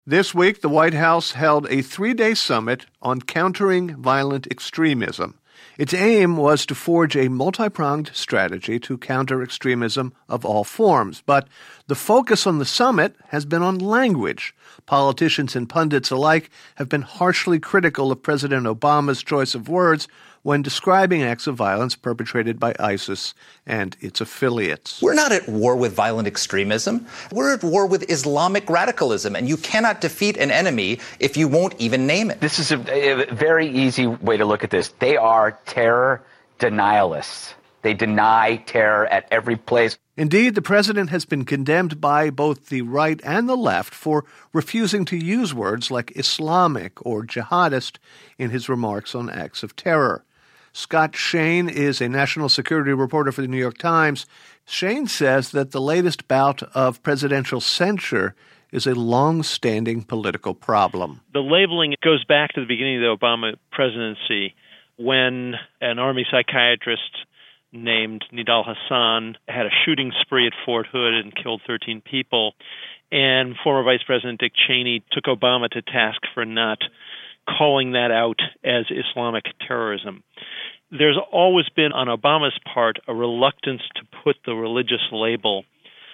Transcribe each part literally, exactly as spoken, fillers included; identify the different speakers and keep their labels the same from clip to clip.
Speaker 1: This week, the White House held a three-day summit on countering violent extremism. Its aim was to forge a multi-pronged strategy to counter extremism of all forms. But the focus on the summit has been on language. Politicians and pundits alike have been harshly critical of President Obama's choice of words when describing acts of violence perpetrated by ISIS and its affiliates.
Speaker 2: We're not at war with violent extremism. We're at war with Islamic radicalism, and you cannot defeat an enemy if you won't even name it.
Speaker 3: This is a, a very easy way to look at this. They are terror denialists. They deny terror at every place.
Speaker 1: Indeed, the president has been condemned by both the right and the left for refusing to use words like Islamic or jihadist in his remarks on acts of terror. Scott Shane is a national security reporter for the New York Times. Shane says that the latest bout of presidential censure is a long-standing political problem.
Speaker 4: The labeling goes back to the beginning of the Obama presidency when an army psychiatrist named Nidal Hasan had a shooting spree at Fort Hood and killed thirteen people. And former Vice President Dick Cheney took Obama to task for not calling that out as Islamic terrorism. There's always been, on Obama's part, a reluctance to put the religious label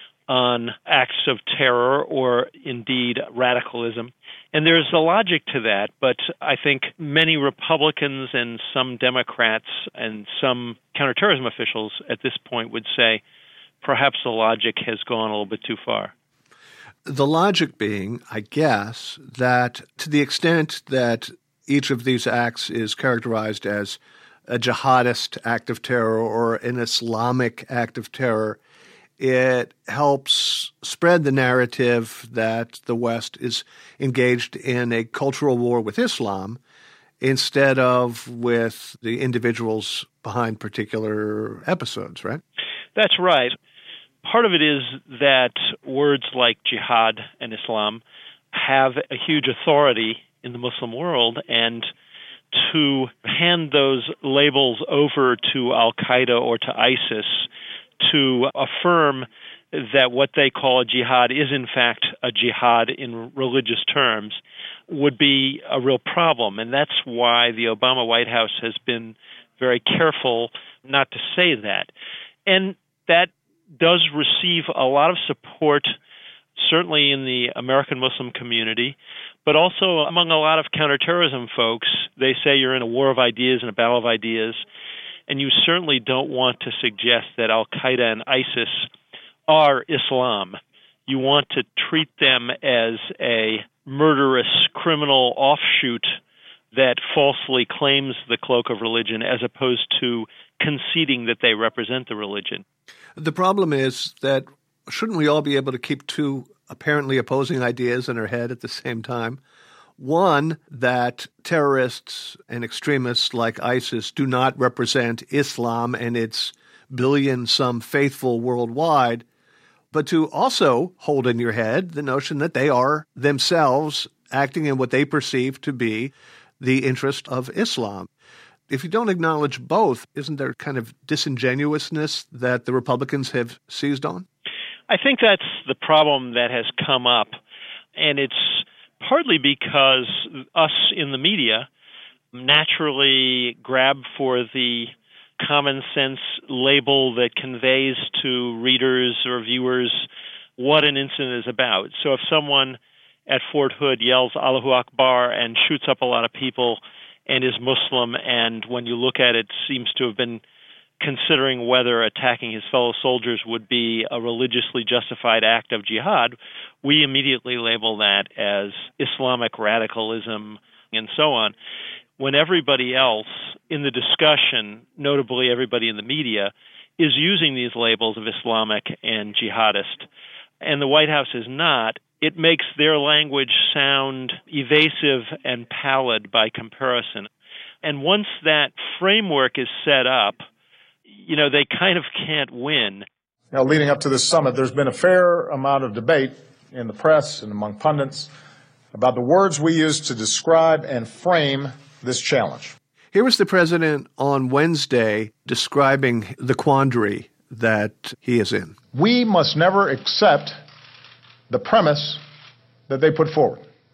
Speaker 4: on acts of terror or indeed radicalism. And there's a logic to that, but I think many Republicans and some Democrats and some counterterrorism officials at this point would say perhaps the logic has gone a little bit too far.
Speaker 1: The logic being, I guess, that to the extent that each of these acts is characterized as a jihadist act of terror or an Islamic act of terror, it helps spread the narrative that the West is engaged in a cultural war with Islam instead of with the individuals behind particular episodes, right?
Speaker 4: That's right. Part of it is that words like jihad and Islam have a huge authority in the Muslim world, and to hand those labels over to Al-Qaeda or to ISIS to affirm that what they call a jihad is in fact a jihad in religious terms would be a real problem. And that's why the Obama White House has been very careful not to say that. And that does receive a lot of support, certainly in the American Muslim community, but also among a lot of counterterrorism folks. They say you're in a war of ideas and a battle of ideas, and you certainly don't want to suggest that Al-Qaeda and ISIS are Islam. You want to treat them as a murderous criminal offshoot that falsely claims the cloak of religion as opposed to conceding that they represent the religion.
Speaker 1: The problem is that shouldn't we all be able to keep two apparently opposing ideas in our head at the same time? One, that terrorists and extremists like ISIS do not represent Islam and its billion-some faithful worldwide, but to also hold in your head the notion that they are themselves acting in what they perceive to be the interest of Islam. If you don't acknowledge both, isn't there kind of disingenuousness that the Republicans have seized on?
Speaker 4: I think that's the problem that has come up, and it's partly because us in the media naturally grab for the common sense label that conveys to readers or viewers what an incident is about. So if someone at Fort Hood yells Allahu Akbar and shoots up a lot of people and is Muslim, and when you look at it, seems to have been considering whether attacking his fellow soldiers would be a religiously justified act of jihad, we immediately label that as Islamic radicalism and so on. When everybody else in the discussion, notably everybody in the media, is using these labels of Islamic and jihadist, and the White House is not, it makes their language sound evasive and pallid by comparison. And once that framework is set up, you know, they kind of can't win.
Speaker 5: Now, leading up to this summit, there's been a fair amount of debate in the press and among pundits about the words we use to describe and frame this challenge.
Speaker 1: Here was the president on Wednesday describing the quandary that he is in.
Speaker 5: We must never accept the premise that they put forward.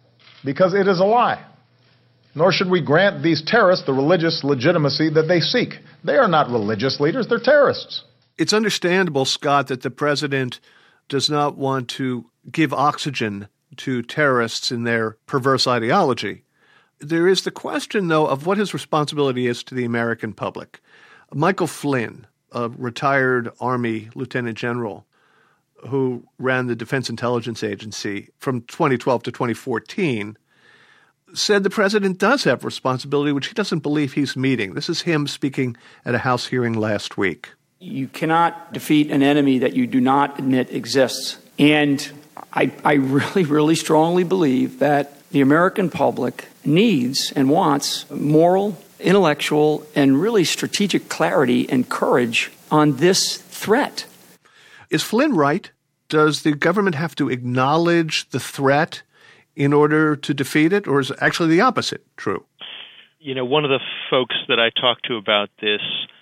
Speaker 5: because it is a lie. Nor should we grant these terrorists the religious legitimacy that they seek. They are not religious leaders, they're terrorists.
Speaker 1: It's understandable, Scott, that the president does not want to give oxygen to terrorists in their perverse ideology. There is the question, though, of what his responsibility is to the American public. Michael Flynn, a retired Army lieutenant general who ran the Defense Intelligence Agency from twenty twelve to twenty fourteen, said the president does have responsibility, which he doesn't believe he's meeting. This is him speaking at a House hearing last week.
Speaker 6: You cannot defeat an enemy that you do not admit exists. And I, I really, really strongly believe that the American public needs and wants moral, intellectual, and really strategic clarity and courage on this threat.
Speaker 1: Is Flynn right? Does the government have to acknowledge the threat in order to defeat it, or is actually the opposite true?
Speaker 4: You know, one of the folks that I talked to about this,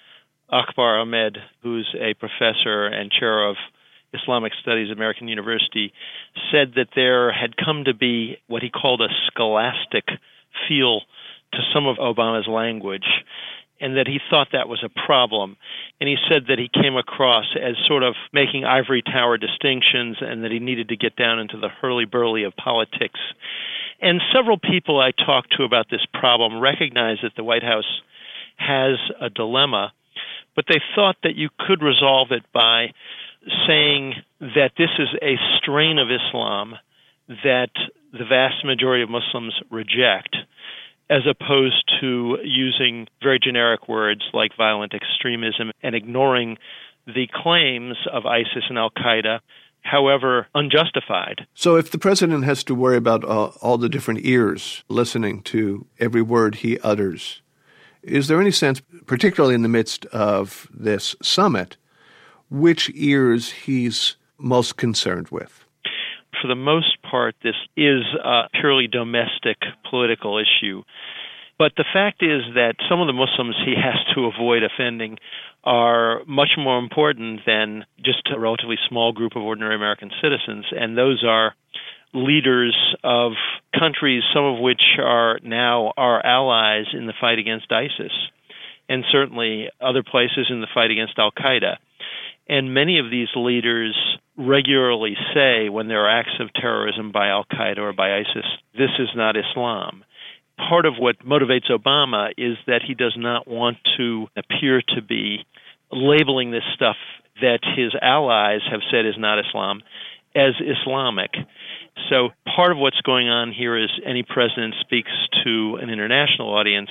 Speaker 4: Akbar Ahmed, who's a professor and chair of Islamic Studies at American University, said that there had come to be what he called a scholastic feel to some of Obama's language, and that he thought that was a problem. And he said that he came across as sort of making ivory tower distinctions and that he needed to get down into the hurly-burly of politics. And several people I talked to about this problem recognize that the White House has a dilemma, but they thought that you could resolve it by saying that this is a strain of Islam that the vast majority of Muslims reject, as opposed to using very generic words like violent extremism and ignoring the claims of ISIS and al-Qaeda, however unjustified.
Speaker 1: So if the president has to worry about uh, all the different ears listening to every word he utters, is there any sense, particularly in the midst of this summit, which ears he's most concerned with?
Speaker 4: For the most part, this is a purely domestic political issue. But the fact is that some of the Muslims he has to avoid offending are much more important than just a relatively small group of ordinary American citizens, and those are leaders of countries, some of which are now our allies in the fight against ISIS, and certainly other places in the fight against al-Qaeda. And many of these leaders regularly say when there are acts of terrorism by al-Qaeda or by ISIS, this is not Islam. Part of what motivates Obama is that he does not want to appear to be labeling this stuff that his allies have said is not Islam as Islamic. So part of what's going on here is any president speaks to an international audience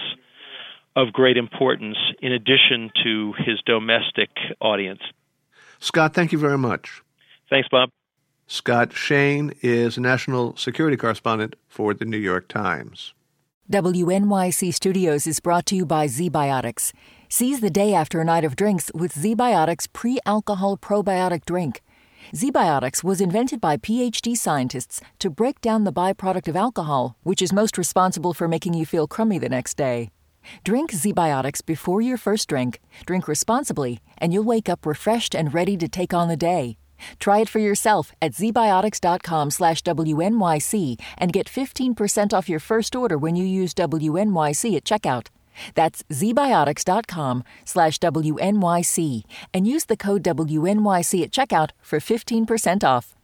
Speaker 4: of great importance in addition to his domestic audience.
Speaker 1: Scott, thank you very much.
Speaker 4: Thanks, Bob.
Speaker 1: Scott Shane is national security correspondent for the New York Times.
Speaker 7: W N Y C Studios is brought to you by ZBiotics. Seize the day after a night of drinks with ZBiotics pre-alcohol probiotic drink. ZBiotics was invented by P H D scientists to break down the byproduct of alcohol, which is most responsible for making you feel crummy the next day. Drink ZBiotics before your first drink, drink responsibly, and you'll wake up refreshed and ready to take on the day. Try it for yourself at zbiotics.com slash WNYC and get fifteen percent off your first order when you use W N Y C at checkout. That's zbiotics.com slash WNYC and use the code W N Y C at checkout for fifteen percent off.